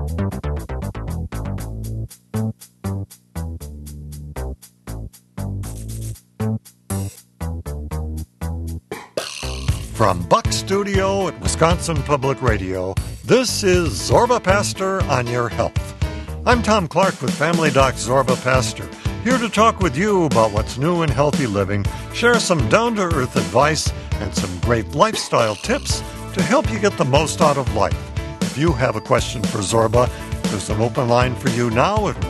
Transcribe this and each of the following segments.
From Buck Studio at Wisconsin Public Radio, this is Zorba Pastor on Your Health. I'm Tom Clark with Family Doc Zorba Pastor, here to talk with you about what's new in healthy living, share some down-to-earth advice, and some great lifestyle tips to help you get the most out of life. If you have a question for Zorba, there's an open line for you now at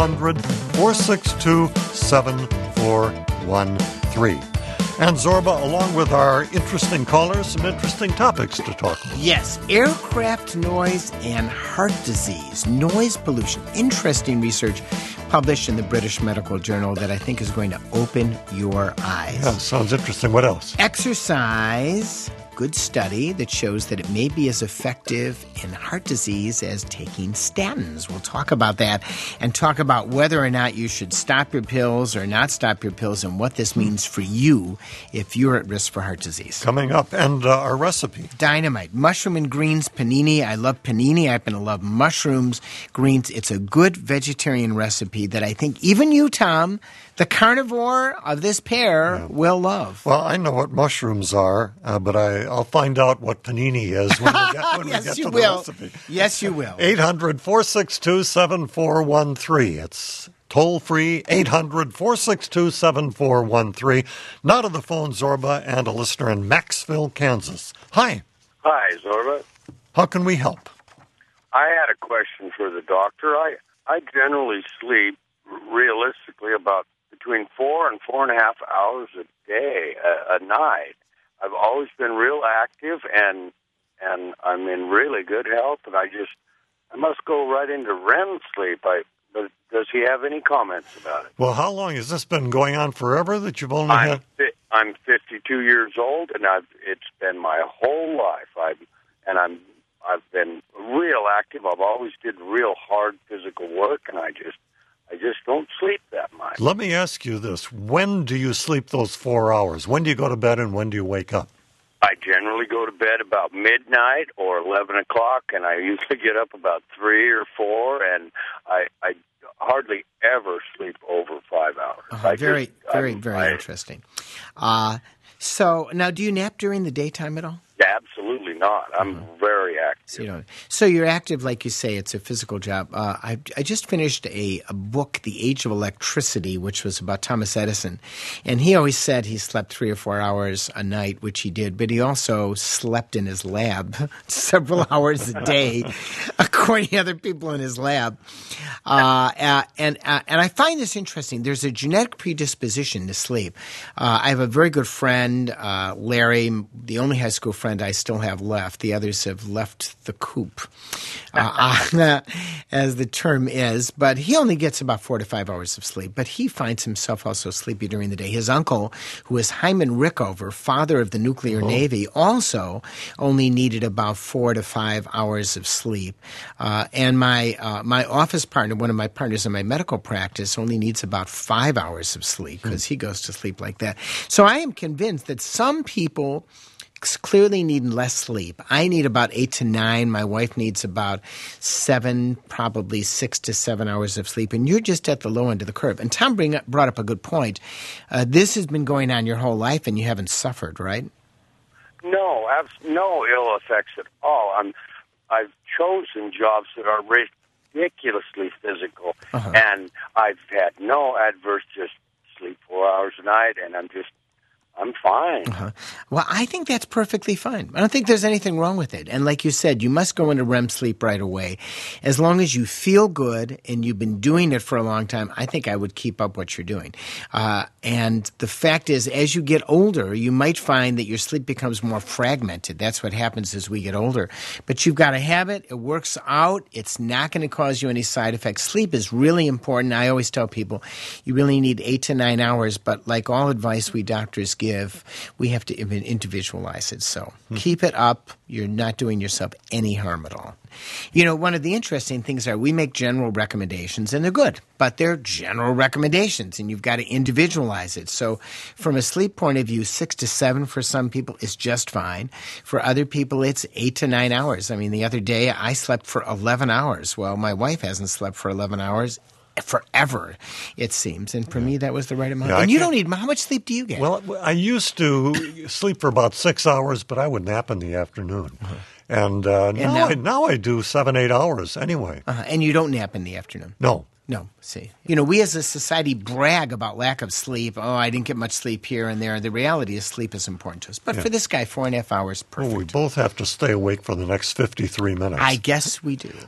1-800-462-7413. And Zorba, along with our interesting callers, some interesting topics to talk about. Yes, aircraft noise and heart disease, noise pollution. Interesting research published in the British Medical Journal that I think is going to open your eyes. Yeah, sounds interesting. What else? Exercise. Good study that shows that it may be as effective in heart disease as taking statins. We'll talk about that and talk about whether or not you should stop your pills or not stop your pills and what this means for you if you're at risk for heart disease. Coming up, and our recipe. Dynamite. Mushroom and greens panini. I love panini. I happen to love mushrooms, greens. It's a good vegetarian recipe that I think even you, Tom, the carnivore of this pair, will love. Well, I know what mushrooms are, but I'll find out what panini is when we get, Yes, to you the will. recipe. Yes, you will. 800-462-7413. It's toll-free, 800-462-7413. Now to the phone, Zorba, and a listener in Maxville, Kansas. Hi. Hi, Zorba. How can we help? I had a question for the doctor. I generally sleep realistically about between 4 and 4.5 hours a day, a night. I've always been real active, and I'm in really good health, and I must go right into REM sleep. But does he have any comments about it? Well, how long has this been going on forever that you've only had? I'm 52 years old, and it's been my whole life. I've been real active. I've always did real hard physical work, and I just don't sleep that much. Let me ask you this. When do you sleep those 4 hours? When do you go to bed and when do you wake up? I generally go to bed about midnight or 11 o'clock, and I usually get up about 3 or 4, and I hardly ever sleep over 5 hours. Very interesting. So now, do you nap during the daytime at all? Absolutely not. I'm very active. So you're active, like you say. It's a physical job. I just finished a book, The Age of Electricity, which was about Thomas Edison. And he always said he slept 3 or 4 hours a night, which he did. But he also slept in his lab several hours a day, according to other people in his lab. And I find this interesting. There's a genetic predisposition to sleep. I have a very good friend, Larry, the only high school friend I still have left. The others have left the coop, as the term is. But he only gets about 4 to 5 hours of sleep. But he finds himself also sleepy during the day. His uncle, who is Hyman Rickover, father of the nuclear Navy, also only needed about 4 to 5 hours of sleep. And my office partner, one of my partners in my medical practice, only needs about 5 hours of sleep because he goes to sleep like that. So I am convinced that some people clearly need less sleep. I need about 8 to 9. My wife needs about 7, probably 6 to 7 hours of sleep. And you're just at the low end of the curve. And Tom brought up a good point. This has been going on your whole life, and you haven't suffered, right? No, no ill effects at all. I've chosen jobs that are ridiculously physical, and I've had no adverse. Just sleep 4 hours a night, and I'm fine. Well, I think that's perfectly fine. I don't think there's anything wrong with it. And like you said, you must go into REM sleep right away. As long as you feel good and you've been doing it for a long time, I think I would keep up what you're doing. And the fact is, as you get older, you might find that your sleep becomes more fragmented. That's what happens as we get older. But you've got to have it. It works out. It's not going to cause you any side effects. Sleep is really important. I always tell people you really need 8 to 9 hours. But like all advice we doctors give, individualize it. So keep it up. You're not doing yourself any harm at all. You know, one of the interesting things are we make general recommendations, and they're good, but they're general recommendations, and you've got to individualize it. So from a sleep point of view, 6 to 7 for some people is just fine. For other people, it's 8 to 9 hours. I mean, the other day I slept for 11 hours. Well, my wife hasn't slept for 11 hours forever, it seems. And for me, that was the right amount. Yeah, and you don't need – how much sleep do you get? Well, I used to sleep for about 6 hours, but I would nap in the afternoon. And now I do 7-8 hours anyway. And you don't nap in the afternoon? No. No, see. You know, we as a society brag about lack of sleep. Oh, I didn't get much sleep here and there. The reality is sleep is important to us. But for this guy, 4.5 hours, perfect. Well, we both have to stay awake for the next 53 minutes. I guess we do.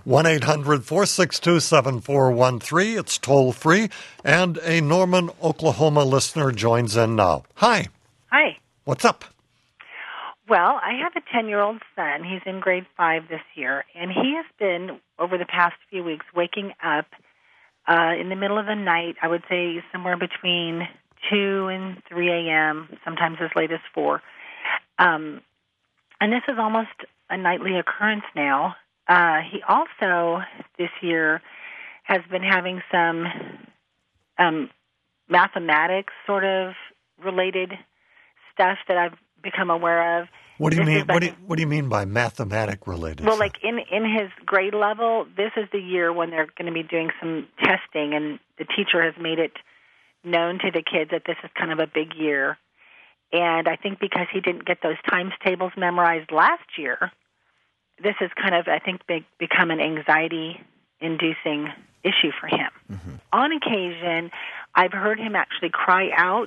1-800-462-7413. It's toll free. And a Norman, Oklahoma listener joins in now. Hi. Hi. What's up? Well, I have a 10-year-old son. He's in grade 5 this year. And he has been, over the past few weeks, waking up in the middle of the night, I would say somewhere between 2 and 3 a.m., sometimes as late as 4. And this is almost a nightly occurrence now. He also, this year, has been having some mathematics sort of related stuff that I've become aware of. What do you mean? What do you mean by mathematic related? Well, like in his grade level, this is the year when they're going to be doing some testing, and the teacher has made it known to the kids that this is kind of a big year. And I think because he didn't get those times tables memorized last year, this has kind of, I think, become an anxiety-inducing issue for him. Mm-hmm. On occasion, I've heard him actually cry out,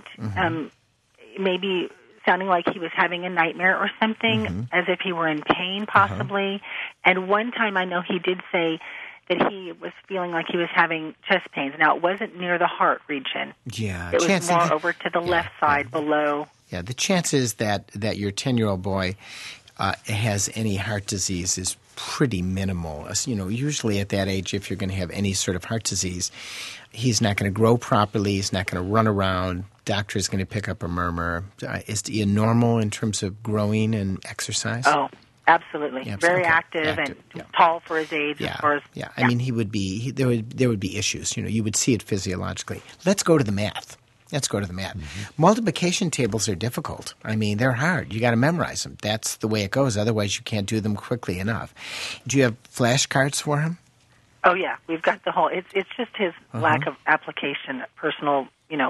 maybe sounding like he was having a nightmare or something, as if he were in pain, possibly. And one time I know he did say that he was feeling like he was having chest pains. Now, it wasn't near the heart region. Yeah. It was more over to the left side, below. Yeah, the chances that your 10-year-old boy has any heart disease is pretty minimal. You know, usually at that age, if you're going to have any sort of heart disease, he's not going to grow properly. He's not going to run around. Doctor is going to pick up a murmur. Is he normal in terms of growing and exercise? Oh, absolutely. Yeah, very active and tall for his age. Yeah, as far as, I mean, he would be. There would be issues. You know, you would see it physiologically. Let's go to the math. Multiplication tables are difficult. I mean, they're hard. You got to memorize them. That's the way it goes. Otherwise, you can't do them quickly enough. Do you have flashcards for him? Oh yeah, we've got the whole. It's just his lack of application, personal,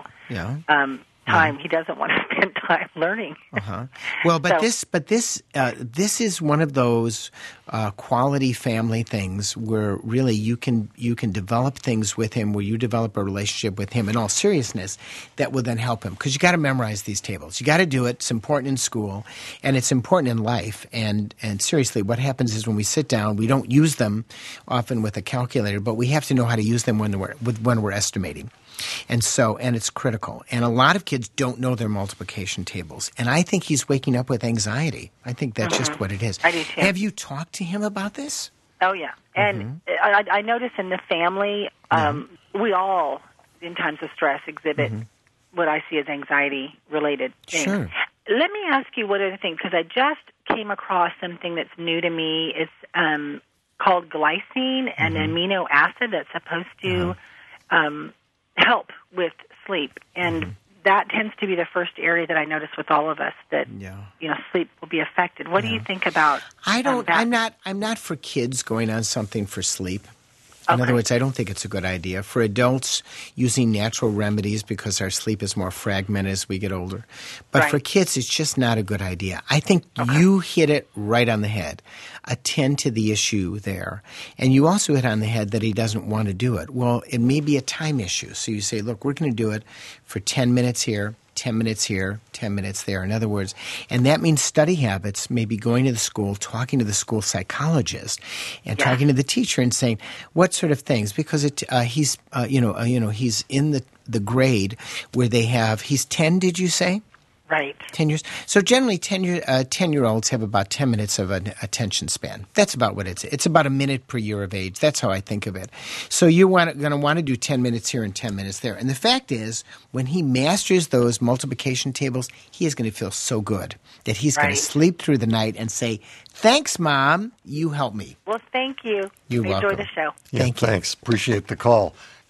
time. He doesn't want to spend time learning. Well, this is one of those quality family things where really you can develop things with him, where you develop a relationship with him in all seriousness that will then help him, because you got to memorize these tables. You got to do it. It's important in school, and it's important in life. And seriously, what happens is when we sit down, we don't use them often with a calculator, but we have to know how to use them when we're estimating. And it's critical. And a lot of kids don't know their multiplication tables. And I think he's waking up with anxiety. I think that's just what it is. I do too. Have you talked to him about this? Oh, yeah. And I notice in the family, we all, in times of stress, exhibit what I see as anxiety-related things. Sure. Let me ask you one other thing, because I just came across something that's new to me. It's called glycine, an amino acid that's supposed to help with sleep, and that tends to be the first area that I notice with all of us that sleep will be affected. What do you think about? I'm not for kids going on something for sleep. In other words, I don't think it's a good idea. For adults, using natural remedies because our sleep is more fragmented as we get older. But for kids, it's just not a good idea. I think you hit it right on the head. Attend to the issue there. And you also hit on the head that he doesn't want to do it. Well, it may be a time issue. So you say, look, we're going to do it for 10 minutes here, 10 minutes here, 10 minutes there. In other words, and that means study habits, maybe going to the school, talking to the school psychologist, and talking to the teacher and saying what sort of things, because he's in the grade where they have, he's 10, did you say? Right. 10 years. So generally, 10-year-olds have about 10 minutes of an attention span. That's about what it's about a minute per year of age. That's how I think of it. So you're going to want to do 10 minutes here and 10 minutes there. And the fact is, when he masters those multiplication tables, he is going to feel so good that he's going to sleep through the night and say, "Thanks, Mom. You helped me." Well, thank you. You're welcome. Enjoy the show. Thank you. Thanks. Appreciate the call.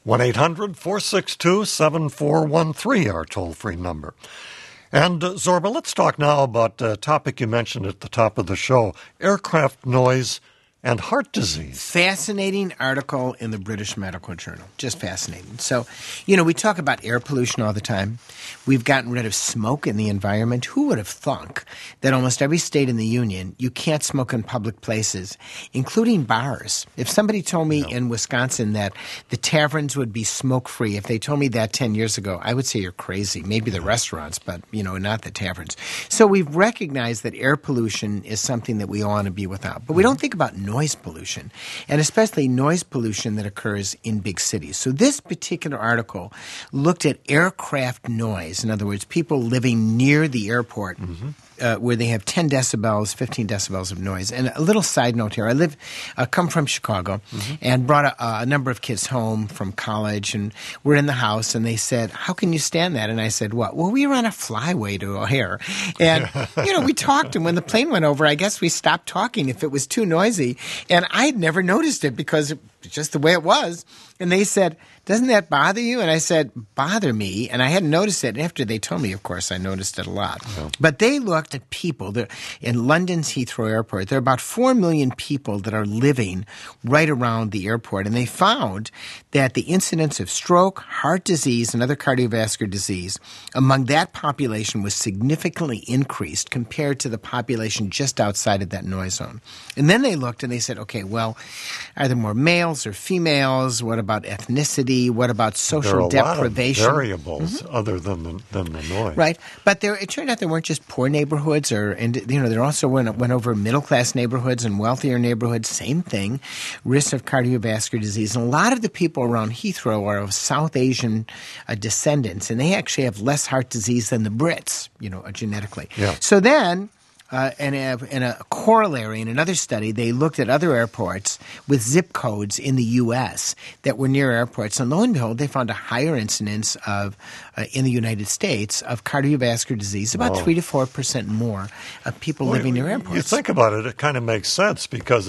1-800-462-7413, our toll-free number. And, Zorba, let's talk now about a topic you mentioned at the top of the show, aircraft noise and heart disease. Fascinating article in the British Medical Journal. Just fascinating. So, we talk about air pollution all the time. We've gotten rid of smoke in the environment. Who would have thunk that almost every state in the union, you can't smoke in public places, including bars? If somebody told me in Wisconsin that the taverns would be smoke-free, if they told me that 10 years ago, I would say you're crazy. Maybe the restaurants, but, not the taverns. So we've recognized that air pollution is something that we all want to be without. But we don't think about noise pollution, and especially noise pollution that occurs in big cities. So this particular article looked at aircraft noise. In other words, people living near the airport where they have 10 decibels, 15 decibels of noise. And a little side note here. I come from Chicago and brought a number of kids home from college, and we're in the house, and they said, "How can you stand that?" And I said, "What?" "Well, we were on a flyway to O'Hare." And, we talked, and when the plane went over, I guess we stopped talking if it was too noisy. And I had never noticed it because it's just the way it was. And they said, "Doesn't that bother you?" And I said, "Bother me?" And I hadn't noticed it. And after they told me, of course, I noticed it a lot. Yeah. But they looked at people. In London's Heathrow Airport, there are about 4 million people that are living right around the airport. And they found that the incidence of stroke, heart disease, and other cardiovascular disease among that population was significantly increased compared to the population just outside of that noise zone. And then they looked and they said, okay, well, are there more males or females? What about ethnicity? What about social deprivation? There are a lot of variables other than the noise. Right. But it turned out there weren't just poor neighborhoods there also went over middle-class neighborhoods and wealthier neighborhoods. Same thing. Risk of cardiovascular disease. And a lot of the people around Heathrow are of South Asian descendants, and they actually have less heart disease than the Brits, genetically. Yeah. So then in a corollary, in another study, they looked at other airports with zip codes in the U.S. that were near airports. And lo and behold, they found a higher incidence in the United States of cardiovascular disease, about 3 to 4% more of people living near airports. You think about it, it kind of makes sense because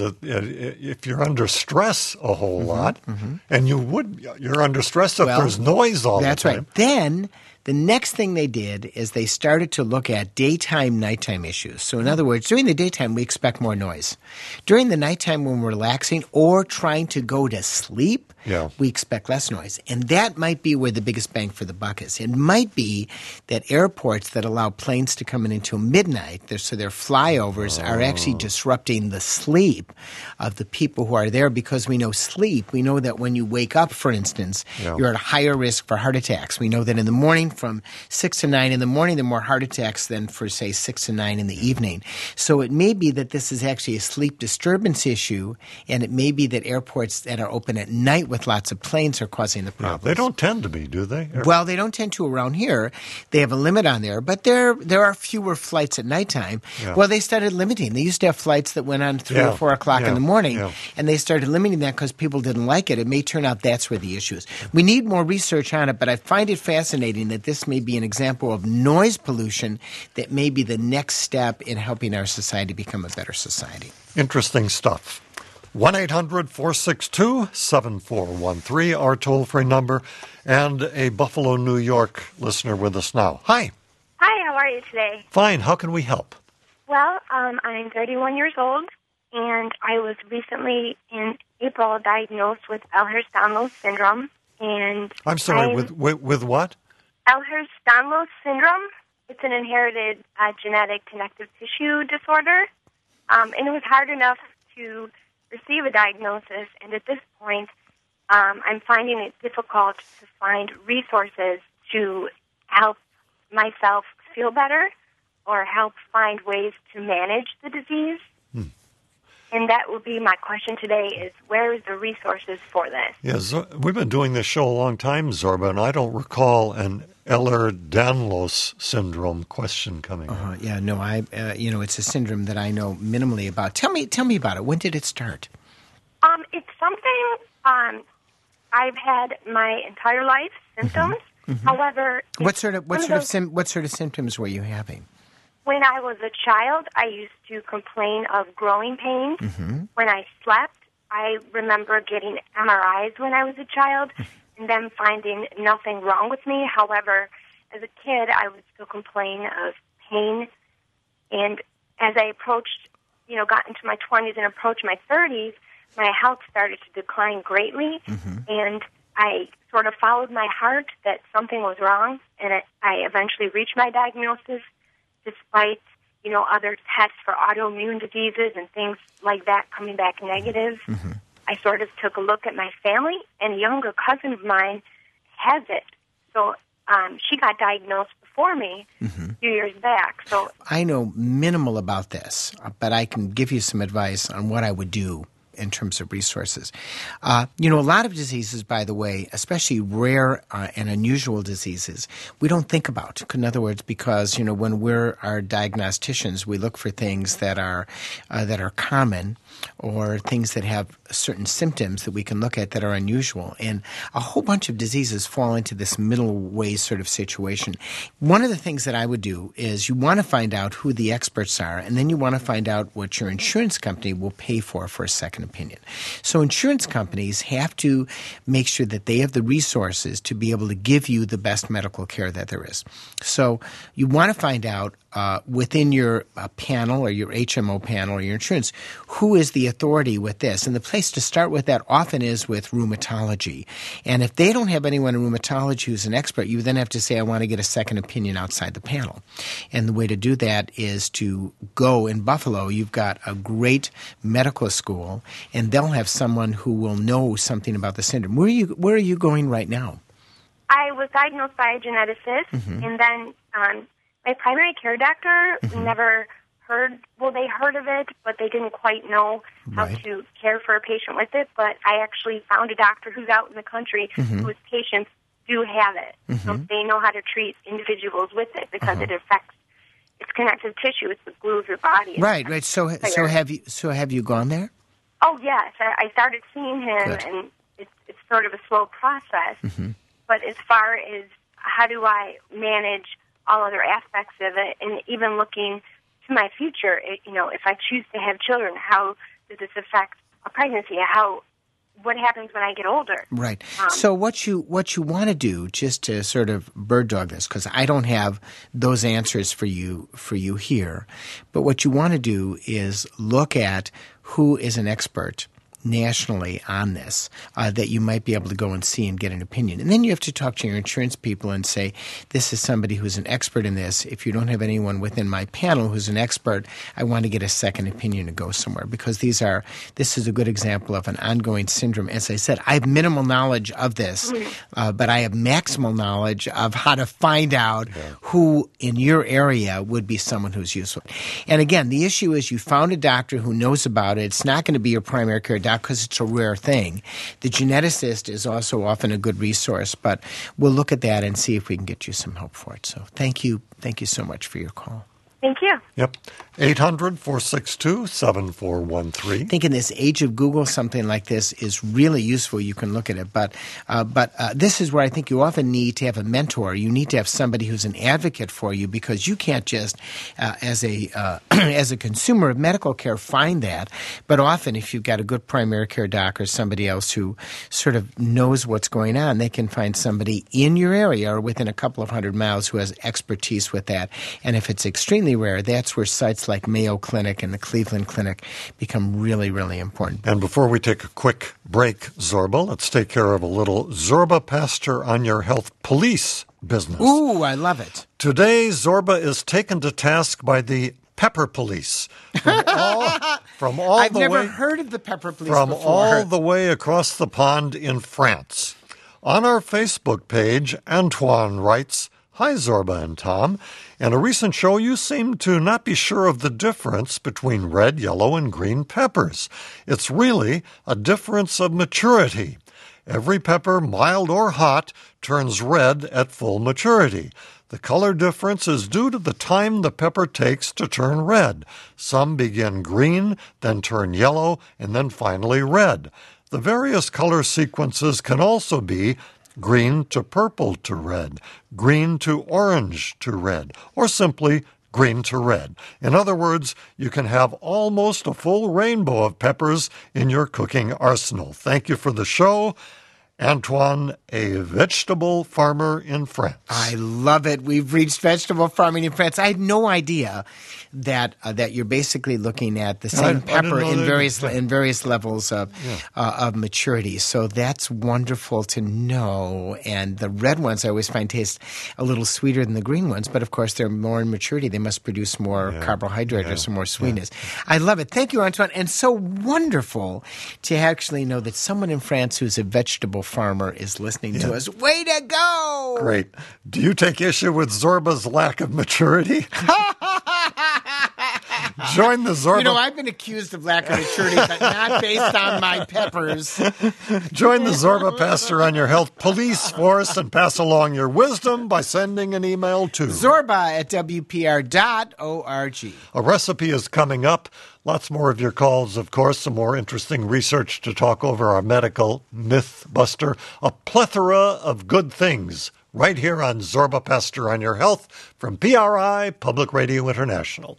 if you're under stress a whole lot, and you're under stress if there's noise all the time. That's right. Then the next thing they did is they started to look at daytime, nighttime issues. So in other words, during the daytime, we expect more noise. During the nighttime when we're relaxing or trying to go to sleep, we expect less noise. And that might be where the biggest bang for the buck is. It might be that airports that allow planes to come in until midnight, so their flyovers are actually disrupting the sleep of the people who are there because we know sleep. We know that when you wake up, for instance, you're at a higher risk for heart attacks. We know that in the morning from 6 to 9 in the morning, there are more heart attacks than for, say, 6 to 9 in the evening. So it may be that this is actually a sleep disturbance issue, and it may be that airports that are open at night with lots of planes are causing the problem. They don't tend to be, do they? Well, they don't tend to around here. They have a limit on there, but there are fewer flights at nighttime. Yeah. Well, they started limiting. They used to have flights that went on 3 or 4 o'clock in the morning, and they started limiting that because people didn't like it. It may turn out that's where the issue is. We need more research on it, but I find it fascinating that this may be an example of noise pollution that may be the next step in helping our society become a better society. Interesting stuff. 1-800-462-7413, our toll-free number, and a Buffalo, New York listener with us now. Hi. Hi, how are you today? Fine. How can we help? Well, I'm 31 years old, and I was recently in April diagnosed with Ehlers-Danlos syndrome. And I'm sorry, with what? Ehlers-Danlos syndrome. It's an inherited genetic connective tissue disorder, and it was hard enough to receive a diagnosis, and at this point, I'm finding it difficult to find resources to help myself feel better or help find ways to manage the disease. And that would be my question today is, where is the resources for this? Yes, we've been doing this show a long time, Zorba, and I don't recall an Ehlers-Danlos syndrome question coming up. Yeah, no, it's a syndrome that I know minimally about. Tell me about it. When did it start? It's something I've had my entire life, symptoms. Mm-hmm. However, what sort of symptoms were you having? When I was a child, I used to complain of growing pains. Mm-hmm. When I slept, I remember getting MRIs when I was a child and them finding nothing wrong with me. However, as a kid, I would still complain of pain. And as I approached, got into my 20s and approached my 30s, my health started to decline greatly. Mm-hmm. And I sort of followed my heart that something was wrong. And I eventually reached my diagnosis, despite, other tests for autoimmune diseases and things like that coming back negative. Mm-hmm. I sort of took a look at my family, and a younger cousin of mine has it. So she got diagnosed before me a few years back. So I know minimal about this, but I can give you some advice on what I would do in terms of resources. A lot of diseases, by the way, especially rare and unusual diseases, we don't think about. In other words, because, when we're our diagnosticians, we look for things that are common or things that have certain symptoms that we can look at that are unusual. And a whole bunch of diseases fall into this middle way sort of situation. One of the things that I would do is you want to find out who the experts are, and then you want to find out what your insurance company will pay for a second opinion. So insurance companies have to make sure that they have the resources to be able to give you the best medical care that there is. So you want to find out within your panel or your HMO panel or your insurance, who is the authority with this? And the place to start with that often is with rheumatology. And if they don't have anyone in rheumatology who's an expert, you then have to say, I want to get a second opinion outside the panel. And the way to do that is to go in Buffalo. You've got a great medical school, and they'll have someone who will know something about the syndrome. Where are you going right now? I was diagnosed by a geneticist, and then my primary care doctor never they heard of it, but they didn't quite know how to care for a patient with it. But I actually found a doctor who's out in the country whose patients do have it. So they know how to treat individuals with it because it affects it's connective tissue. It's the glue of your body. Right. So have you gone there? Oh, yes. I started seeing him, and it's sort of a slow process. But as far as how do I manage all other aspects of it, and even looking to my future, if I choose to have children, how does this affect a pregnancy? What happens when I get older? Right. So what you want to do, just to sort of bird dog this, because I don't have those answers for you here, but what you want to do is look at who is an expert nationally on this that you might be able to go and see and get an opinion. And then you have to talk to your insurance people and say, this is somebody who's an expert in this. If you don't have anyone within my panel who's an expert, I want to get a second opinion to go somewhere, because this is a good example of an ongoing syndrome. As I said, I have minimal knowledge of this, but I have maximal knowledge of how to find out who in your area would be someone who's useful. And again, the issue is you found a doctor who knows about it. It's not going to be your primary care doctor because it's a rare thing. The geneticist is also often a good resource, but we'll look at that and see if we can get you some help for it. So thank you so much for your call. Thank you. Yep. 800-462-7413. I think in this age of Google, something like this is really useful. You can look at it. But this is where I think you often need to have a mentor. You need to have somebody who's an advocate for you, because you can't just, as a consumer of medical care, find that. But often if you've got a good primary care doc or somebody else who sort of knows what's going on, they can find somebody in your area or within a couple of 100 miles who has expertise with that. And if it's extremely rare, that's where sites like Mayo Clinic and the Cleveland Clinic become really, really important. And before we take a quick break, Zorba, let's take care of a little Zorba Pastor on Your Health police business. Ooh, I love it. Today, Zorba is taken to task by the Pepper Police. I've never heard of the Pepper Police before. From all the way across the pond in France. On our Facebook page, Antoine writes, Hi, Zorba and Tom. In a recent show, you seemed to not be sure of the difference between red, yellow, and green peppers. It's really a difference of maturity. Every pepper, mild or hot, turns red at full maturity. The color difference is due to the time the pepper takes to turn red. Some begin green, then turn yellow, and then finally red. The various color sequences can also be green to purple to red, green to orange to red, or simply green to red. In other words, you can have almost a full rainbow of peppers in your cooking arsenal. Thank you for the show. Antoine, a vegetable farmer in France. I love it. We've reached vegetable farming in France. I had no idea that you're basically looking at the same pepper in various levels of maturity. So that's wonderful to know. And the red ones I always find taste a little sweeter than the green ones, but of course they're more in maturity. They must produce more carbohydrate or some more sweetness. I love it. Thank you, Antoine. And so wonderful to actually know that someone in France who's a vegetable farmer is listening to us. Way to go! Great. Do you take issue with Zorba's lack of maturity? Join the Zorba. You know, I've been accused of lack of maturity, but not based on my peppers. Join the Zorba Pastor on your health police force and pass along your wisdom by sending an email to zorba@wpr.org. A recipe is coming up. Lots more of your calls, of course, some more interesting research to talk over our medical myth buster. A plethora of good things right here on Zorba Pastor on Your Health from PRI, Public Radio International.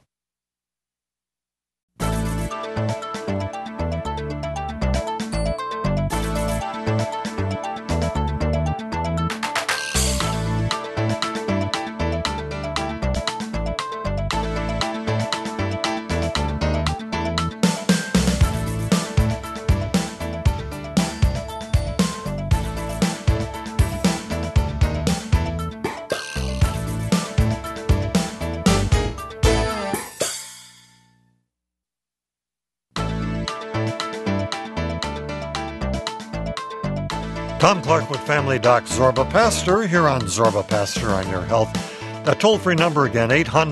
Tom Clark with Family Doc Zorba Pastor here on Zorba Pastor on Your Health. That toll-free number again,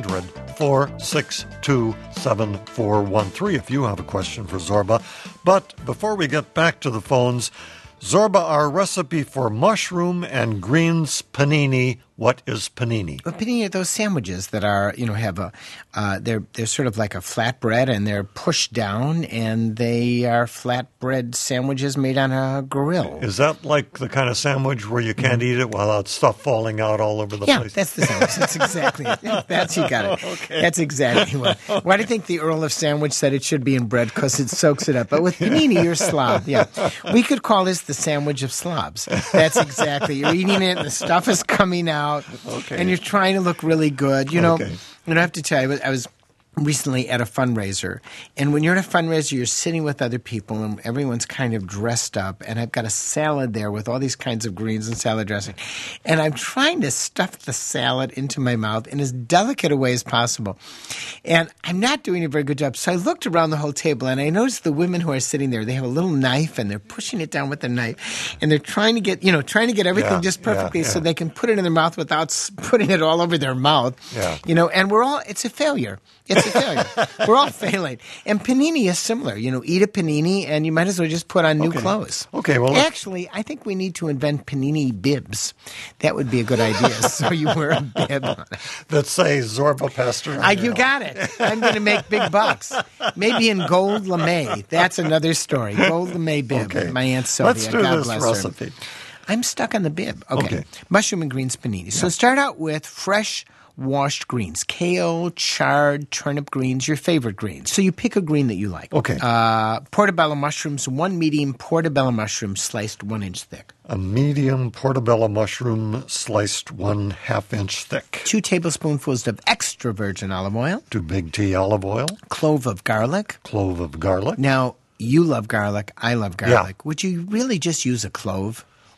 800-462-7413 if you have a question for Zorba. But before we get back to the phones, Zorba, our recipe for mushroom and greens panini. What is panini? Well, panini are those sandwiches that are, have they're sort of like a flatbread, and they're pushed down, and they are flatbread sandwiches made on a grill. Is that like the kind of sandwich where you can't eat it without stuff falling out all over the place? Yeah, that's the sandwich. That's exactly it. Yeah, you got it. Okay. That's exactly what. Why do you think the Earl of Sandwich said it should be in bread? Because it soaks it up. But with panini, you're slob. Yeah, we could call this the sandwich of slobs. That's exactly. You're eating it, and the stuff is coming out. Okay. And you're trying to look really good. You know, Okay. and I have to tell you, I was recently at a fundraiser, and when you're at a fundraiser, you're sitting with other people, and everyone's kind of dressed up, and I've got a salad there with all these kinds of greens and salad dressing, and I'm trying to stuff the salad into my mouth in as delicate a way as possible, and I'm not doing a very good job. So I looked around the whole table, and I noticed the women who are sitting there, they have a little knife, and they're pushing it down with the knife, and they're trying to get everything just perfectly so they can put it in their mouth without putting it all over their mouth. Yeah. And it's a failure. It's a failure. We're all failing. And panini is similar. Eat a panini, and you might as well just put on new clothes. Okay, well, actually, I think we need to invent panini bibs. That would be a good idea. So you wear a bib on it. that say Zorba Pastor. You got it. I'm going to make big bucks. Maybe in gold lame. That's another story. Gold lame bib. Okay. My Aunt Sylvia. Let's do God this bless recipe. her. I'm stuck on the bib. Okay. Okay. Mushroom and greens panini. So start out with fresh washed greens, kale, chard, turnip greens, your favorite greens. So you pick a green that you like. Okay. Portobello mushrooms, 1 medium portobello mushroom sliced 1 inch thick. A medium portobello mushroom sliced 1/2 inch thick. 2 tablespoonfuls of extra virgin olive oil. 2 big T olive oil. Clove of garlic. Clove of garlic. Now, you love garlic. I love garlic. Would you really just use a clove?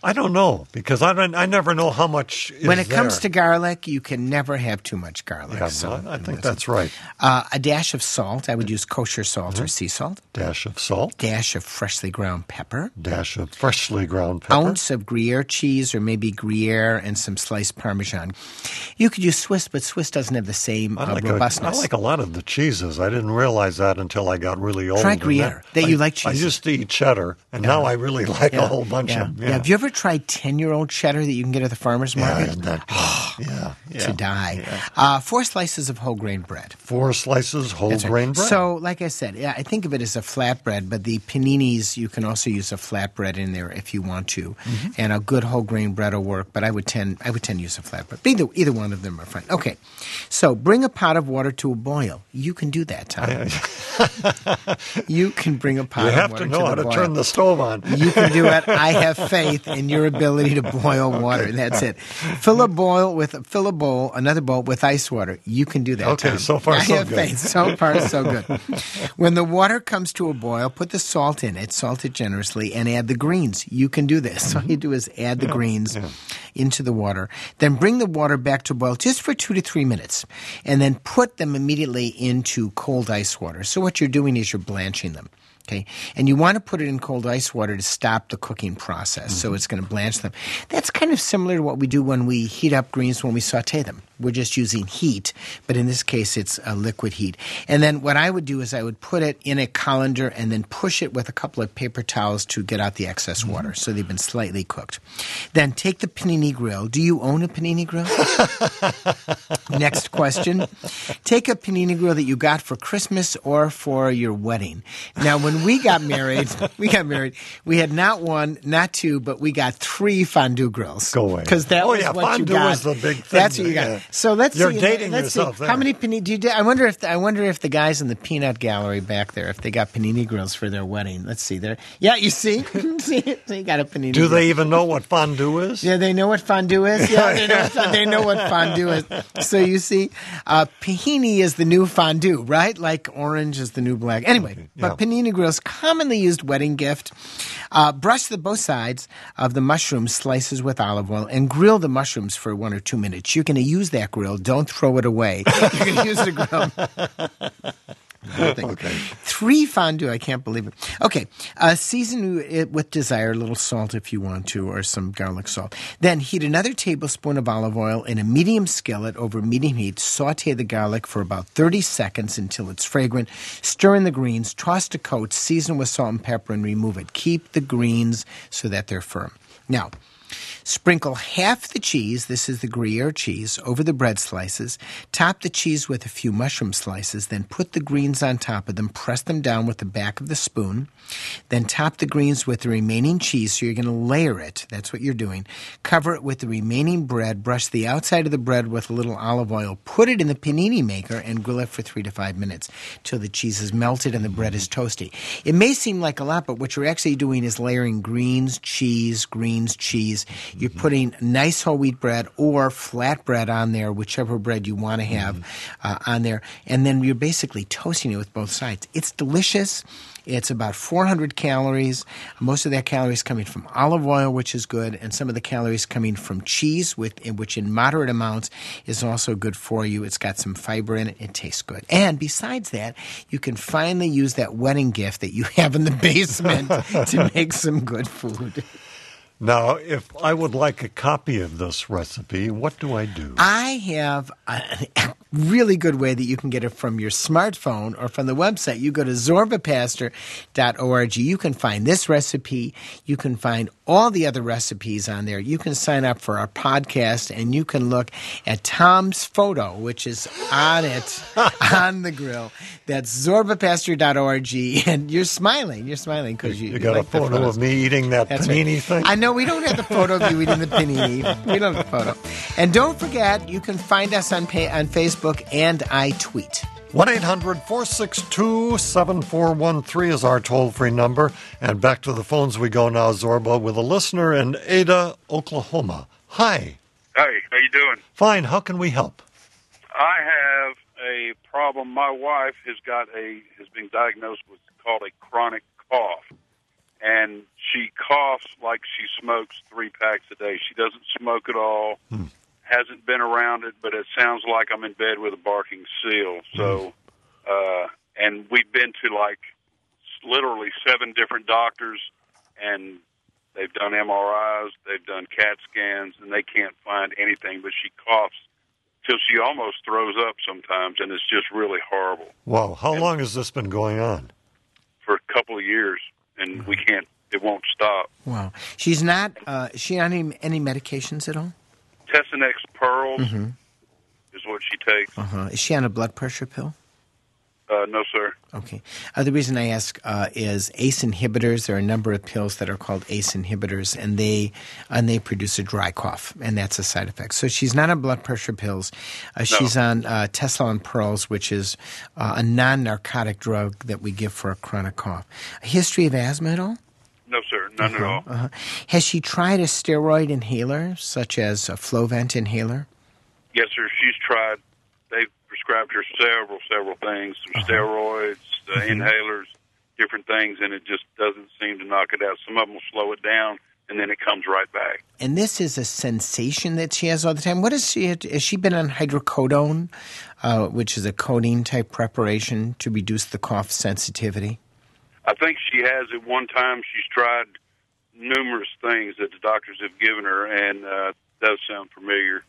I don't know, because I never know how much is When it comes there. to garlic, you can never have too much garlic. Yeah, so I think that's right. A dash of salt. I would use kosher salt or sea salt. Dash of salt, Dash of freshly ground pepper. dash of freshly ground pepper. Ounce of Gruyere cheese, or maybe Gruyere and some sliced Parmesan. You could use Swiss, but Swiss doesn't have the same I robustness. like a lot of the cheeses. I didn't realize that until I got really old. Try And Gruyere. You like cheese. I used to eat cheddar, and now I really like a whole bunch of them. Yeah. Have you ever tried 10-year-old cheddar that you can get at the farmer's market? Isn't that good? yeah. To die. Yeah. 4 slices of whole grain bread. 4 slices whole That's right. grain bread. So, like I said, I think of it as a flatbread, but the paninis, you can also use a flatbread in there if you want to. Mm-hmm. And a good whole grain bread will work, but I would tend to use a flatbread. But either one of them are fine. Okay. So, bring a pot of water to a boil. You can do that, Tom. You can bring a pot you of have water to know how the to boil. turn the stove on. You can do it. I have faith in your ability to boil water. That's it. Fill a bowl, another bowl with ice water. You can do that. Okay, Tom. so far I so have good. faith. So far so good. When the water comes to a boil, put the salt in it, salt it generously, and add the greens. You can do this. All you do is add the greens into the water. Then bring the water back to boil just for 2 to 3 minutes, and then put them immediately into cold ice water. So what you're doing is you're blanching them. Okay, and you want to put it in cold ice water to stop the cooking process, so it's going to blanch them. That's kind of similar to what we do when we heat up greens when we saute them. We're just using heat, but in this case, it's a liquid heat. And then what I would do is I would put it in a colander and then push it with a couple of paper towels to get out the excess water, so they've been slightly cooked. Then take the panini grill. Do you own a panini grill? Next question. Take a panini grill that you got for Christmas or for your wedding. Now, when we got married, we had not 1, not 2, but we got 3 fondue grills. Go away. Because that was what fondue you got. was the big thing. That's what you got. Yeah. So let's You're see. dating Let's yourself see. there. How many panini do you do? I wonder if the guys in the peanut gallery back there, if they got panini grills for their wedding. Let's see there. Yeah, you see, see, you got a panini. Do grill. they even know what fondue is? Yeah, they know what fondue is. Yeah, they know what fondue is. So you see, tahini is the new fondue, right? Like orange is the new black. Anyway, but panini grills, commonly used wedding gift. Brush both sides of the mushroom slices with olive oil and grill the mushrooms for 1 or 2 minutes. You're going to use that grill. Don't throw it away. You're going to use the grill. Okay. 3 fondue. I can't believe it. Okay. Season it with desire, a little salt if you want to, or some garlic salt. Then heat another tablespoon of olive oil in a medium skillet over medium heat. Saute the garlic for about 30 seconds until it's fragrant. Stir in the greens. Toss to coat. Season with salt and pepper and remove it. Keep the greens so that they're firm. Now, sprinkle half the cheese, this is the Gruyere cheese, over the bread slices. Top the cheese with a few mushroom slices. Then put the greens on top of them. Press them down with the back of the spoon. Then top the greens with the remaining cheese. So you're going to layer it. That's what you're doing. Cover it with the remaining bread. Brush the outside of the bread with a little olive oil. Put it in the panini maker and grill it for 3 to 5 minutes till the cheese is melted and the bread is toasty. It may seem like a lot, but what you're actually doing is layering greens, cheese. You're putting nice whole wheat bread or flat bread on there, whichever bread you want to have on there. And then you're basically toasting it with both sides. It's delicious. It's about 400 calories. Most of that calories coming from olive oil, which is good, and some of the calories coming from cheese, which in moderate amounts is also good for you. It's got some fiber in it. It tastes good. And besides that, you can finally use that wedding gift that you have in the basement to make some good food. Now, if I would like a copy of this recipe, what do I do? I have a really good way that you can get it from your smartphone or from the website. You go to zorbapastor.org. You can find this recipe. You can find all the other recipes on there. You can sign up for our podcast, and you can look at Tom's photo, which is on it, on the grill. That's zorbapastor.org. And you're smiling. You're smiling because you got like a photo of me eating that panini thing? I know we don't have the photo of you eating the panini. We don't have the photo. And don't forget, you can find us on Facebook, and I tweet. 1-800-462-7413 is our toll-free number. And back to the phones we go now, Zorba, with a listener in Ada, Oklahoma. Hi. Hey, how you doing? Fine. How can we help? I have a problem. My wife has been diagnosed with called a chronic cough, and she coughs like she smokes 3 packs a day. She doesn't smoke at all. Hasn't been around it, but it sounds like I'm in bed with a barking seal. So, and we've been to like literally 7 different doctors, and they've done MRIs, they've done CAT scans, and they can't find anything. But she coughs till she almost throws up sometimes, and it's just really horrible. Wow. How long has this been going on? For a couple of years, and it won't stop. Wow. She's not, is she on any medications at all? Tessinex Pearls is what she takes. Is she on a blood pressure pill? No, sir. Okay. The reason I ask is ACE inhibitors. There are a number of pills that are called ACE inhibitors, and they produce a dry cough, and that's a side effect. So she's not on blood pressure pills. She's on Tessalon Pearls, which is a non-narcotic drug that we give for a chronic cough. A history of asthma at all? No, sir. None at all. Has she tried a steroid inhaler, such as a Flovent inhaler? Yes, sir. She's tried. They've prescribed her several things, some steroids, inhalers, different things, and it just doesn't seem to knock it out. Some of them will slow it down, and then it comes right back. And this is a sensation that she has all the time. What is she? Has she been on hydrocodone, which is a codeine-type preparation to reduce the cough sensitivity? I think she has. At one time, she's tried numerous things that the doctors have given her, and does sound familiar.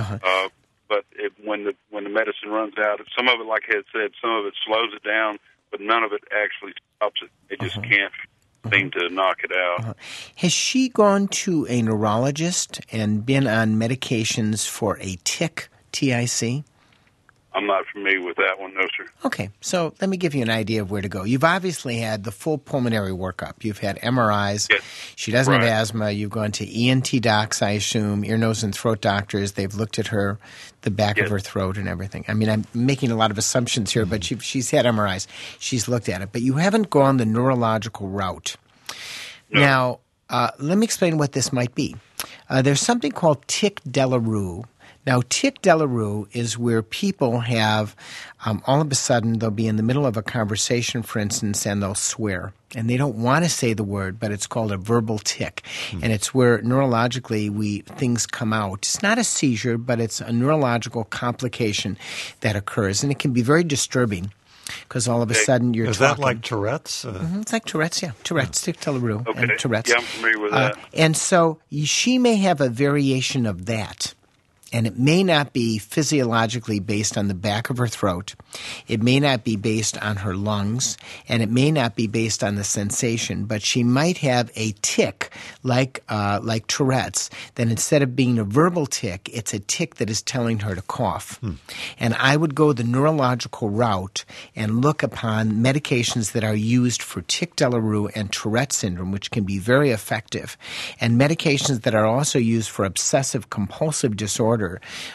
But when the medicine runs out, some of it, like I had said, some of it slows it down, but none of it actually stops it. It just can't seem to knock it out. Has she gone to a neurologist and been on medications for a tic, TIC? I'm not familiar with that one, no, sir. Okay, so let me give you an idea of where to go. You've obviously had the full pulmonary workup. You've had MRIs. Yes. She doesn't have asthma. You've gone to ENT docs, I assume, ear, nose, and throat doctors. They've looked at her, the back of her throat and everything. I mean, I'm making a lot of assumptions here, but she's had MRIs. She's looked at it. But you haven't gone the neurological route. No. Now, let me explain what this might be. There's something called tic Delarue. Now, tic Delarue is where people have, all of a sudden, they'll be in the middle of a conversation, for instance, and they'll swear. And they don't want to say the word, but it's called a verbal tic. And it's where neurologically things come out. It's not a seizure, but it's a neurological complication that occurs. And it can be very disturbing because all of a sudden you're talking. Is that like Tourette's? It's like Tourette's, yeah. Tourette's, tic Delarue, and Tourette's. Yeah, I'm familiar with that. And so she may have a variation of that. And it may not be physiologically based on the back of her throat. It may not be based on her lungs. And it may not be based on the sensation. But she might have a tic like Tourette's. Then instead of being a verbal tic, it's a tic that is telling her to cough. And I would go the neurological route and look upon medications that are used for tic Delarue and Tourette syndrome, which can be very effective. And medications that are also used for obsessive compulsive disorders,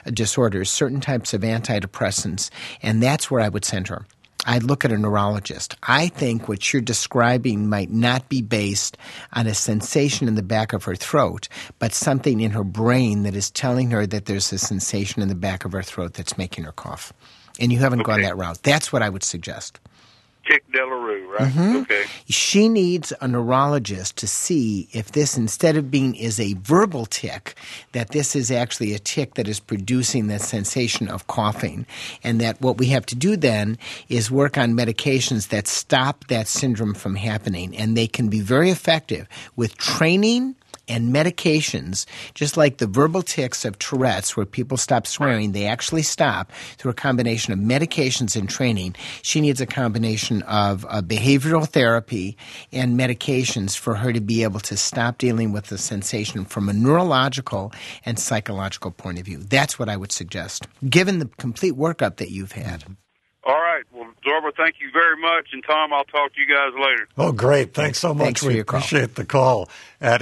certain types of antidepressants, and that's where I would send her. I'd look at a neurologist. I think what you're describing might not be based on a sensation in the back of her throat, but something in her brain that is telling her that there's a sensation in the back of her throat that's making her cough. And you haven't gone that route. That's what I would suggest. Tic Delarue, right? Okay. She needs a neurologist to see if this, instead of being is a verbal tic, that this is actually a tic that is producing the sensation of coughing. And that what we have to do then is work on medications that stop that syndrome from happening. And they can be very effective with training and medications, just like the verbal tics of Tourette's, where people stop swearing, they actually stop through a combination of medications and training. She needs a combination of behavioral therapy and medications for her to be able to stop dealing with the sensation from a neurological and psychological point of view. That's what I would suggest, given the complete workup that you've had. All right. Well, Zorba, thank you very much. And, Tom, I'll talk to you guys later. Oh, great. Thanks so much. Thanks for we your call. Appreciate the call at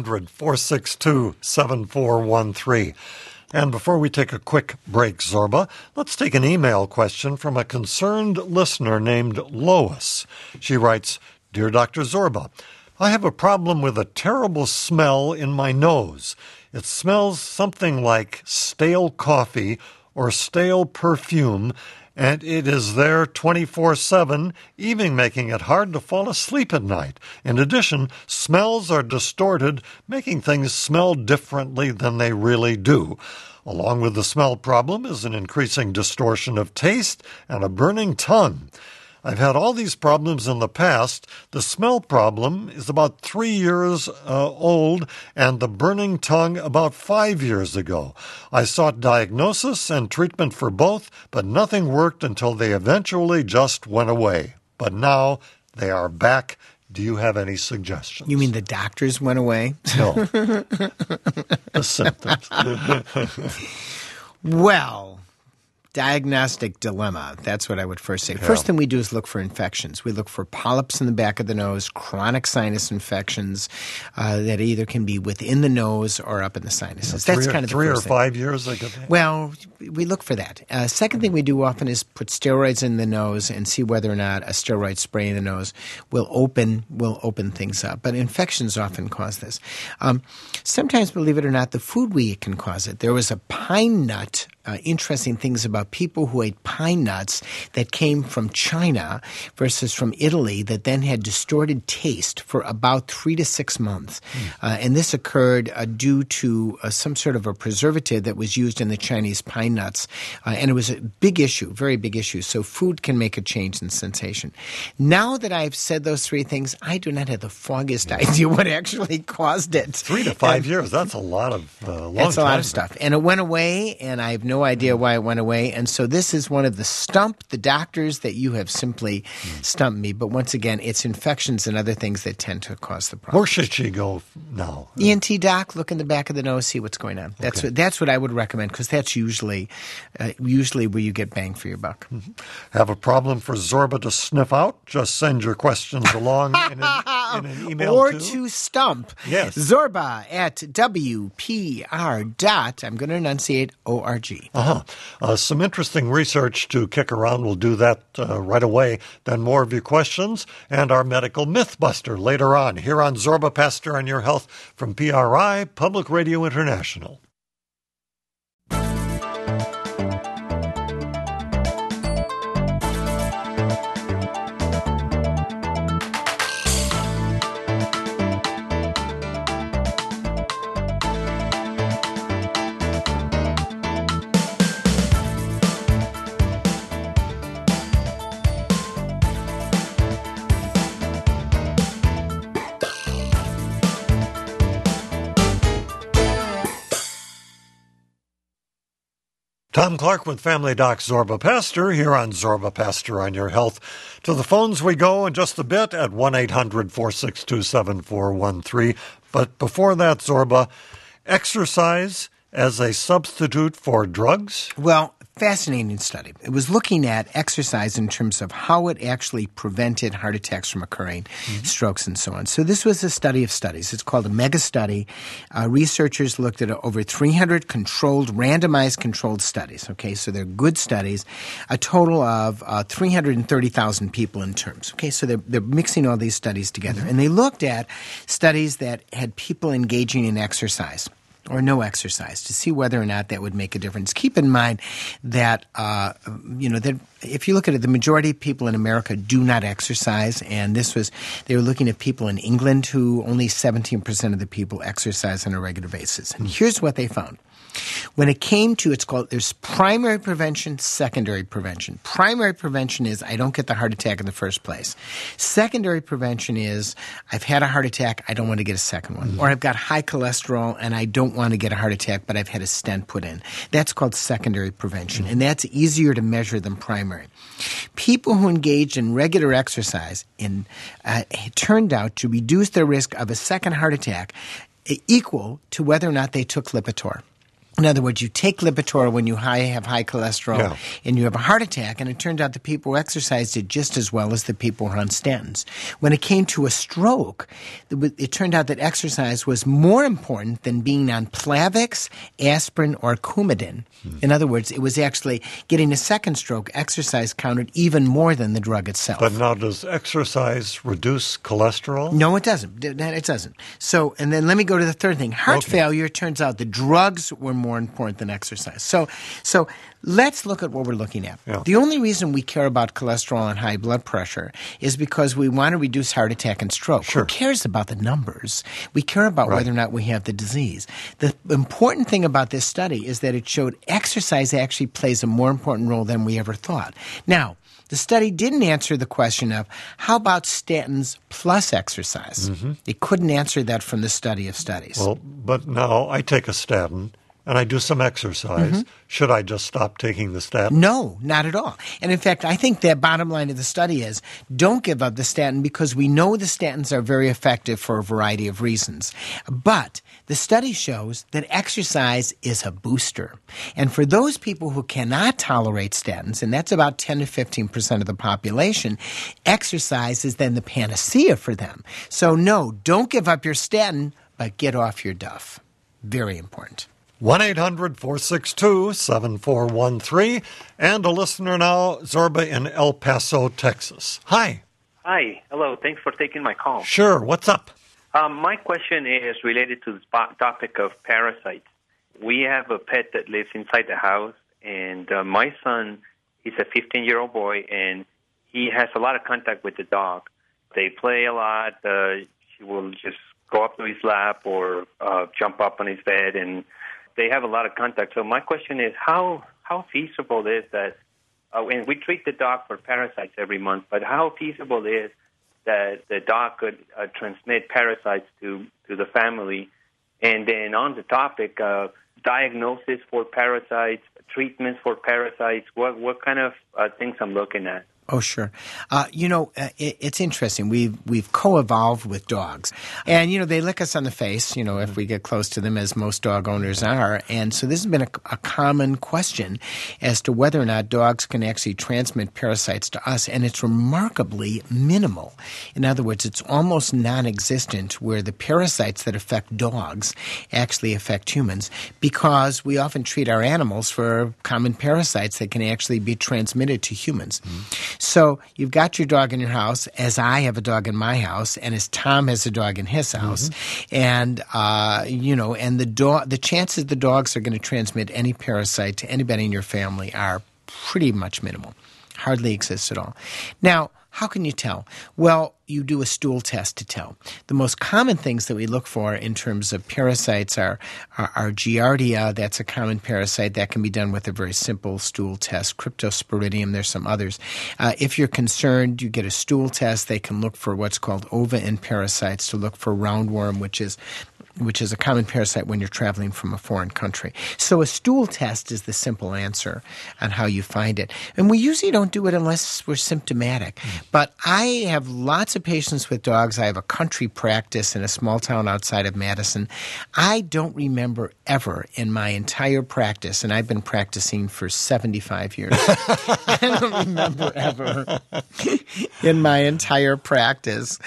800-462-7413. And before we take a quick break, Zorba, let's take an email question from a concerned listener named Lois. She writes, Dear Dr. Zorba, I have a problem with a terrible smell in my nose. It smells something like stale coffee or stale perfume, and it is there 24/7, even making it hard to fall asleep at night. In addition, smells are distorted, making things smell differently than they really do. Along with the smell problem is an increasing distortion of taste and a burning tongue. I've had all these problems in the past. The smell problem is about 3 years old, and the burning tongue about 5 years ago. I sought diagnosis and treatment for both, but nothing worked until they eventually just went away. But now they are back. Do you have any suggestions? You mean the doctors went away? No. The symptoms. Well, diagnostic dilemma. That's what I would first say. Yeah. First thing we do is look for infections. We look for polyps in the back of the nose, chronic sinus infections that either can be within the nose or up in the sinuses. That's kind of the 3 or first thing. 5 years ago. Well, we look for that. Second thing we do often is put steroids in the nose and see whether or not a steroid spray in the nose will open things up. But infections often cause this. Sometimes, believe it or not, the food we eat can cause it. There was a pine nut. Interesting things about people who ate pine nuts that came from China versus from Italy that then had distorted taste for about 3 to 6 months. And this occurred due to some sort of a preservative that was used in the Chinese pine nuts. And it was a big issue, very big issue. So food can make a change in sensation. Now that I've said those three things, I do not have the foggiest idea what actually caused it. 3 to 5 years, that's a lot of long That's a time. lot of stuff. And it went away, and I have no idea why it went away. And so this is one of the doctors that you have simply stumped me. But once again, it's infections and other things that tend to cause the problem. Where should she go now? ENT doc, look in the back of the nose, see what's going on. That's what I would recommend, because that's usually where you get bang for your buck. Have a problem for Zorba to sniff out? Just send your questions along in an email Or to to stump. Yes. Zorba at WPR. I'm going to enunciate ORG. Some interesting research to kick around. We'll do that right away. Then more of your questions and our medical mythbuster later on here on Zorba Pastor on Your Health from PRI, Public Radio International. Tom Clark with Family Doc Zorba Pastor here on Zorba Pastor on Your Health. To the phones we go in just a bit at 1-800-462-7413. But before that, Zorba, exercise as a substitute for drugs? Well, fascinating study. It was looking at exercise in terms of how it actually prevented heart attacks from occurring, strokes, and so on. So this was a study of studies. It's called a mega study. Researchers looked at over 300 randomized controlled studies. Okay, so they're good studies. A total of 330,000 people in terms. Okay, so they're mixing all these studies together. And they looked at studies that had people engaging in exercise or no exercise to see whether or not that would make a difference. Keep in mind that, that if you look at it, the majority of people in America do not exercise, and they were looking at people in England who only 17% of the people exercise on a regular basis. And here's what they found. When it came to, there's primary prevention, secondary prevention. Primary prevention is I don't get the heart attack in the first place. Secondary prevention is I've had a heart attack, I don't want to get a second one. Or I've got high cholesterol and I don't want to get a heart attack, but I've had a stent put in. That's called secondary prevention, and that's easier to measure than primary. People who engaged in regular exercise turned out to reduce their risk of a second heart attack equal to whether or not they took Lipitor. In other words, you take Lipitor when you have high cholesterol and you have a heart attack, and it turned out the people who exercised did just as well as the people who were on statins. When it came to a stroke, it turned out that exercise was more important than being on Plavix, aspirin, or Coumadin. In other words, it was actually getting a second stroke. Exercise counted even more than the drug itself. But now, does exercise reduce cholesterol? No, it doesn't. It doesn't. So, and then let me go to the third thing. Heart failure, turns out the drugs were more important than exercise. So let's look at what we're looking at. Yeah. The only reason we care about cholesterol and high blood pressure is because we want to reduce heart attack and stroke. Sure. Who cares about the numbers? We care about whether or not we have the disease. The important thing about this study is that it showed exercise actually plays a more important role than we ever thought. Now, the study didn't answer the question of how about statins plus exercise. It couldn't answer that from the study of studies. Well, but now I take a statin and I do some exercise. Should I just stop taking the statin? No, not at all. And in fact, I think the bottom line of the study is don't give up the statin because we know the statins are very effective for a variety of reasons. But the study shows that exercise is a booster. And for those people who cannot tolerate statins, and that's about 10 to 15% of the population, exercise is then the panacea for them. So no, don't give up your statin, but get off your duff. Very important. 1-800-462-7413. And a listener now, Zorba in El Paso, Texas. Hi. Hi. Hello. Thanks for taking my call. Sure. What's up? My question is related to the topic of parasites. We have a pet that lives inside the house, and my son, he's a 15-year-old boy, and he has a lot of contact with the dog. They play a lot. She will just go up to his lap or jump up on his bed, and they have a lot of contact. So my question is, how feasible is that, and we treat the dog for parasites every month, but how feasible is that the dog could transmit parasites to the family? And then on the topic of diagnosis for parasites, treatments for parasites, what kind of things I'm looking at? Oh, sure. It's interesting. We've co-evolved with dogs. And, they lick us on the face, if we get close to them, as most dog owners are. And so this has been a common question as to whether or not dogs can actually transmit parasites to us. And it's remarkably minimal. In other words, it's almost non-existent where the parasites that affect dogs actually affect humans because we often treat our animals for common parasites that can actually be transmitted to humans. So you've got your dog in your house, as I have a dog in my house, and as Tom has a dog in his house, and and the chances the dogs are going to transmit any parasite to anybody in your family are pretty much minimal, hardly exists at all. Now, how can you tell? Well, you do a stool test to tell. The most common things that we look for in terms of parasites are Giardia. That's a common parasite. That can be done with a very simple stool test. Cryptosporidium, there's some others. If you're concerned, you get a stool test. They can look for what's called ova-in parasites to look for roundworm, which is a common parasite when you're traveling from a foreign country. So a stool test is the simple answer on how you find it. And we usually don't do it unless we're symptomatic. But I have lots of patients with dogs. I have a country practice in a small town outside of Madison. I don't remember ever in my entire practice, and I've been practicing for 75 years, I don't remember ever in my entire practice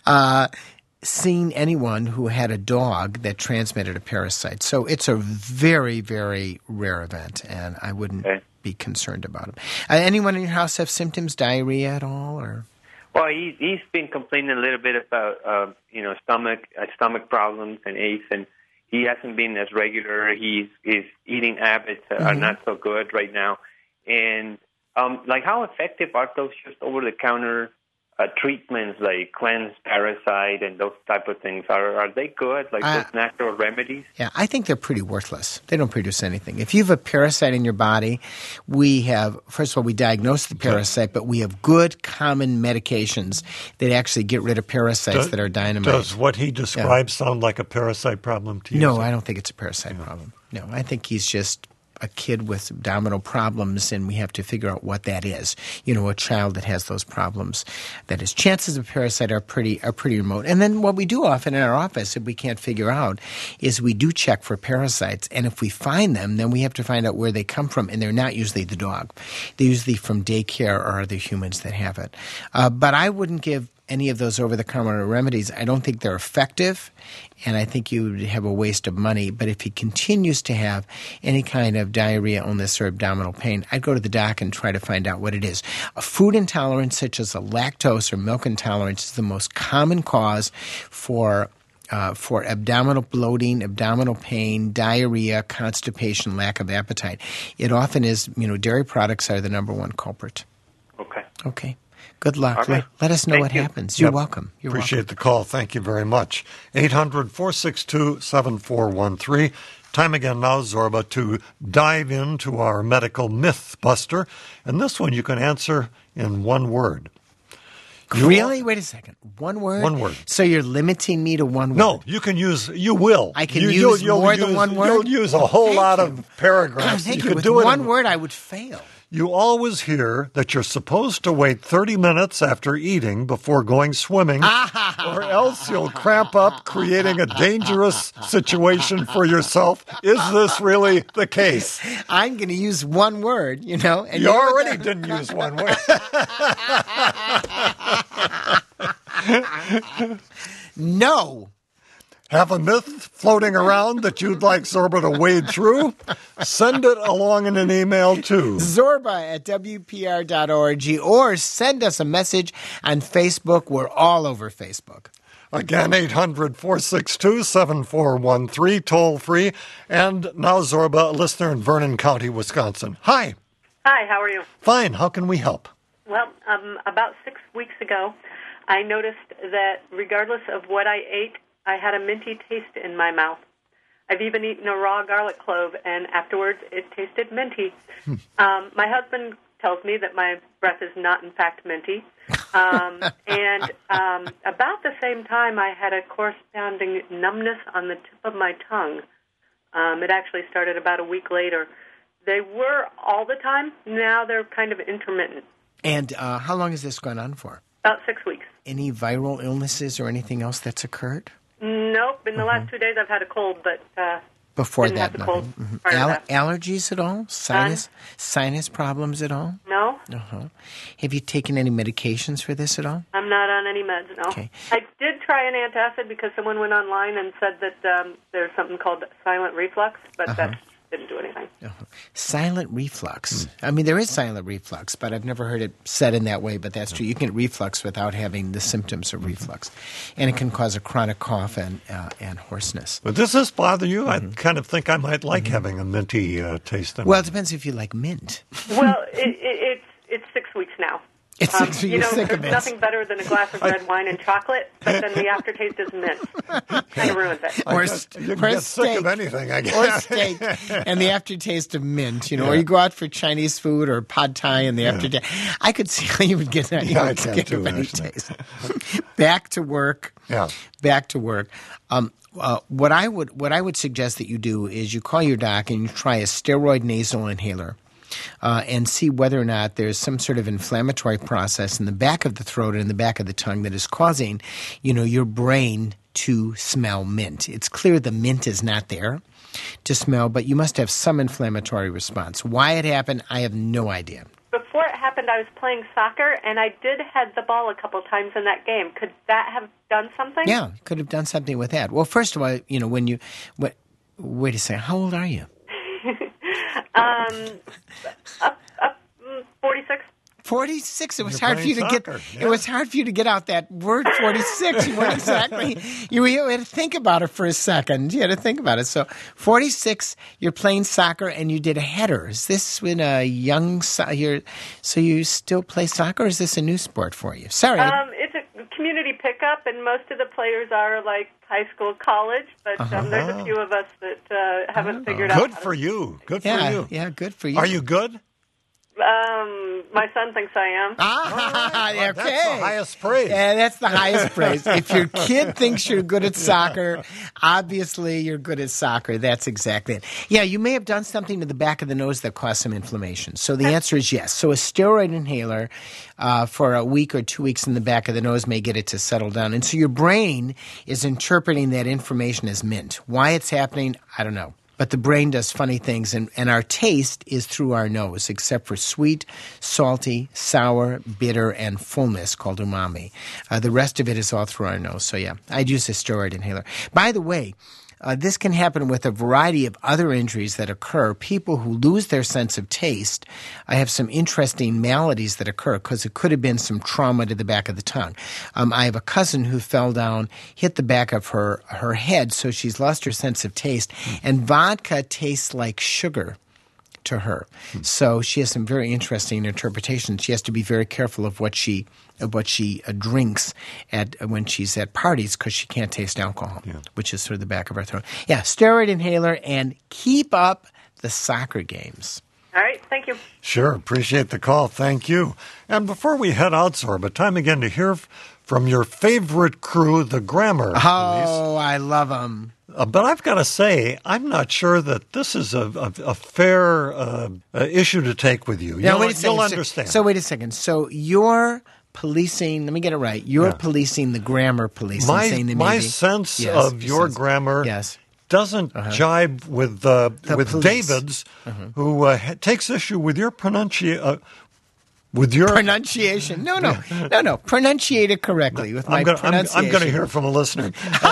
seen anyone who had a dog that transmitted a parasite. So it's a very, very rare event, and I wouldn't be concerned about it. Anyone in your house have symptoms, diarrhea at all, or? Well, he's been complaining a little bit about stomach problems and aches, and he hasn't been as regular. His eating habits are not so good right now. And how effective are those just over-the-counter treatments like cleanse, parasite, and those type of things? Are they good, those natural remedies? Yeah, I think they're pretty worthless. They don't produce anything. If you have a parasite in your body, first of all, we diagnose the parasite, but we have good common medications that actually get rid of parasites that are dynamite. Does what he describes sound like a parasite problem to you? No, I don't think it's a parasite problem. No, I think he's just a kid with abdominal problems, and we have to figure out what that is. A child that has those problems, that his chances of parasite are pretty remote. And then what we do often in our office, if we can't figure out, is we do check for parasites. And if we find them, then we have to find out where they come from. And they're not usually the dog. They're usually from daycare or other humans that have it. But I wouldn't give any of those over-the-counter remedies. I don't think they're effective, and I think you would have a waste of money. But if he continues to have any kind of diarrhea, illness, or abdominal pain, I'd go to the doc and try to find out what it is. A food intolerance, such as a lactose or milk intolerance, is the most common cause for for abdominal bloating, abdominal pain, diarrhea, constipation, lack of appetite. It often is, dairy products are the number one culprit. Okay. Good luck. All right. Let us know what happens. You're welcome. Appreciate the call. Thank you very much. 800-462-7413. Time again now, Zorba, to dive into our medical myth buster. And this one you can answer in one word. Really? Wait a second. One word? One word. So you're limiting me to one word? No, you will. I can use more than one word? You'll use a whole lot of paragraphs. Thank you. With one word, I would fail. You always hear that you're supposed to wait 30 minutes after eating before going swimming, or else you'll cramp up, creating a dangerous situation for yourself. Is this really the case? I'm going to use one word, And you already didn't use one word. No. Have a myth floating around that you'd like Zorba to wade through? Send it along in an email to Zorba@WPR.org or send us a message on Facebook. We're all over Facebook. Again, 800-462-7413, toll free. And now Zorba, a listener in Vernon County, Wisconsin. Hi. Hi, how are you? Fine. How can we help? Well, about 6 weeks ago, I noticed that regardless of what I ate, I had a minty taste in my mouth. I've even eaten a raw garlic clove, and afterwards it tasted minty. My husband tells me that my breath is not, in fact, minty. And about the same time, I had a corresponding numbness on the tip of my tongue. It actually started about a week later. They were all the time. Now they're kind of intermittent. And how long has this gone on for? About 6 weeks. Any viral illnesses or anything else that's occurred? Nope. In the last 2 days, I've had a cold, but before didn't that, have the cold. nothing. That. Allergies at all? Sinus problems at all? No. Have you taken any medications for this at all? I'm not on any meds, no. Okay. I did try an antacid because someone went online and said that there's something called silent reflux, but that didn't do anything. Silent reflux. I mean, there is silent reflux, but I've never heard it said in that way, but that's true. You can get reflux without having the symptoms of reflux. And it can cause a chronic cough and hoarseness. But does this bother you? I kind of think I might like having a minty taste in Well, it depends if you like mint. Well, it's 6 weeks now. It's you're sick of there's nothing better than a glass of red wine and chocolate, but then the aftertaste is mint. Kind of ruins it. You can get sick of anything, I guess. Or steak and the aftertaste of mint, or you go out for Chinese food or pad thai and the aftertaste. I could see how you would get that. You I can too, any taste. Back to work. Yeah. Back to work. What I would suggest that you do is you call your doc and you try a steroid nasal inhaler. And see whether or not there's some sort of inflammatory process in the back of the throat and in the back of the tongue that is causing, your brain to smell mint. It's clear the mint is not there to smell, but you must have some inflammatory response. Why it happened, I have no idea. Before it happened, I was playing soccer, and I did head the ball a couple times in that game. Could that have done something? Yeah, could have done something with that. Well, first of all, wait a second, how old are you? 46. 46. It was You're hard for you to soccer. get. It was hard for you to get out that word 46. You weren't exactly. You had to think about it for a second. You had to think about it. So 46. You're playing soccer and you did a header. Is this when a young? So you still play soccer? Or is this a new sport for you? Sorry. It's a community pickup, and most of the players are like high school, college. But there's a few of us that haven't figured out. Good for you. Good for you. Yeah, good for you. Are you good? My son thinks I am. Okay. That's the highest praise. Yeah, that's the highest praise. If your kid thinks you're good at soccer, obviously you're good at soccer. That's exactly it. Yeah, you may have done something to the back of the nose that caused some inflammation. So the answer is yes. So a steroid inhaler for a week or 2 weeks in the back of the nose may get it to settle down. And so your brain is interpreting that information as mint. Why it's happening, I don't know. But the brain does funny things, and our taste is through our nose, except for sweet, salty, sour, bitter, and fullness called umami. The rest of it is all through our nose. So, yeah, I'd use a steroid inhaler. By the way, This can happen with a variety of other injuries that occur. People who lose their sense of taste, I have some interesting maladies that occur because it could have been some trauma to the back of the tongue. I have a cousin who fell down, hit the back of her head, so she's lost her sense of taste. And vodka tastes like sugar to her. So she has some very interesting interpretations. She has to be very careful of what she drinks when she's at parties because she can't taste alcohol, which is sort of the back of her throat. Yeah, steroid inhaler, and keep up the soccer games. All right, thank you. Sure, appreciate the call. Thank you. And before we head out, Zorba, time again to hear from your favorite crew, the Grammar Police. Oh, I love them. But I've got to say, I'm not sure that this is a fair issue to take with you. Now, You'll understand. So wait a second. So you're policing, let me get it right, you're policing the Grammar Police. My sense of your grammar doesn't jibe with David's, who takes issue with your pronunciation. No. Pronunciate it correctly with my pronunciation. I'm going to hear from a listener.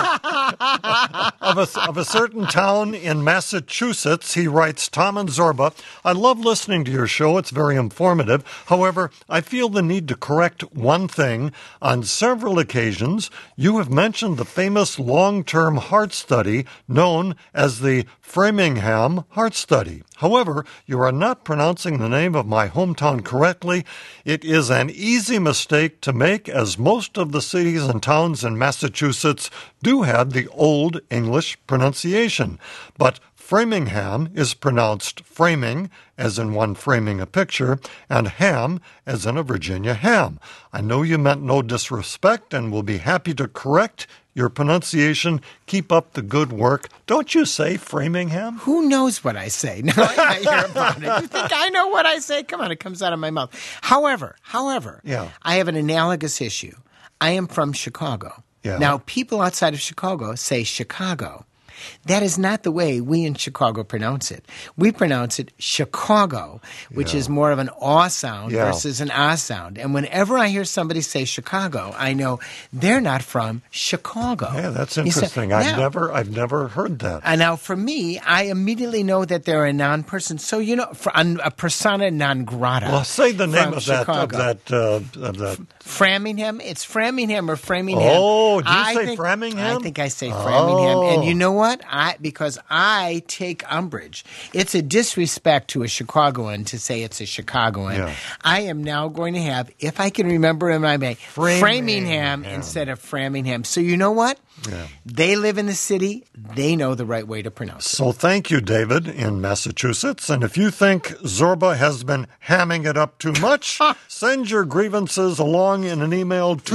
of a certain town in Massachusetts, he writes, Tom and Zorba, I love listening to your show. It's very informative. However, I feel the need to correct one thing. On several occasions, you have mentioned the famous long-term heart study known as the Framingham Heart Study. However, you are not pronouncing the name of my hometown correctly. It is an easy mistake to make, as most of the cities and towns in Massachusetts do have the Old English pronunciation. But Framingham is pronounced framing, as in one framing a picture, and ham, as in a Virginia ham. I know you meant no disrespect and will be happy to correct your pronunciation. Keep up the good work. Don't you say Framingham? Who knows what I say? No, I hear about it. You think I know what I say? Come on, it comes out of my mouth. However, I have an analogous issue. I am from Chicago. Yeah. Now, people outside of Chicago say Chicago. That is not the way we in Chicago pronounce it. We pronounce it Chicago, which is more of an aw sound versus an ah sound. And whenever I hear somebody say Chicago, I know they're not from Chicago. Yeah, that's interesting. I've never heard that. And now for me, I immediately know that they're a non-person. So, a persona non grata. Well, say the name of that. Framingham? It's Framingham or Framingham. Oh, do you say Framingham? I think I say Framingham. And you know what? Because I take umbrage. It's a disrespect to a Chicagoan to say it's a Chicagoan. Yeah. I am now going to have, if I can remember in my mind, Framingham instead of Framingham. So you know what? Yeah. They live in the city. They know the right way to pronounce it. So thank you, David, in Massachusetts. And if you think Zorba has been hamming it up too much, send your grievances along in an email to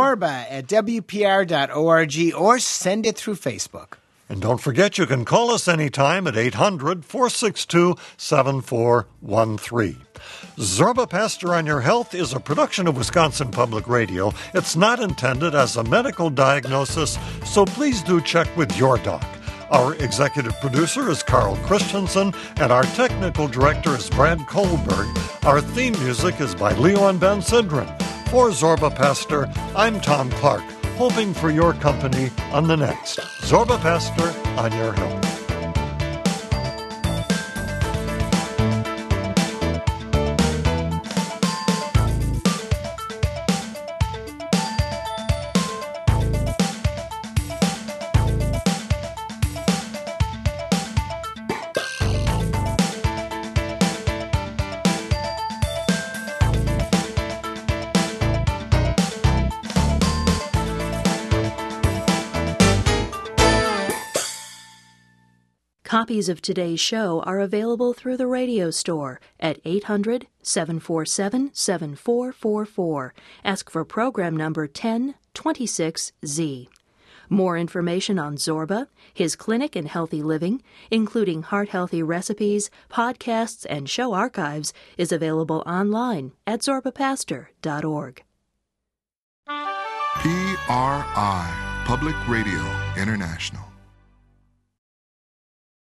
zorba@wpr.org or send it through Facebook. And don't forget, you can call us anytime at 800-462-7413. Zorba Pastor on Your Health is a production of Wisconsin Public Radio. It's not intended as a medical diagnosis, so please do check with your doc. Our executive producer is Carl Christensen, and our technical director is Brad Kohlberg. Our theme music is by Leon Ben Sidran. For Zorba Pastor, I'm Tom Clark, hoping for your company on the next Zorba Pastor on Your Health. Copies of today's show are available through the radio store at 800-747-7444. Ask for program number 1026Z. More information on Zorba, his clinic and healthy living, including heart-healthy recipes, podcasts, and show archives, is available online at zorbapastor.org. PRI, Public Radio International.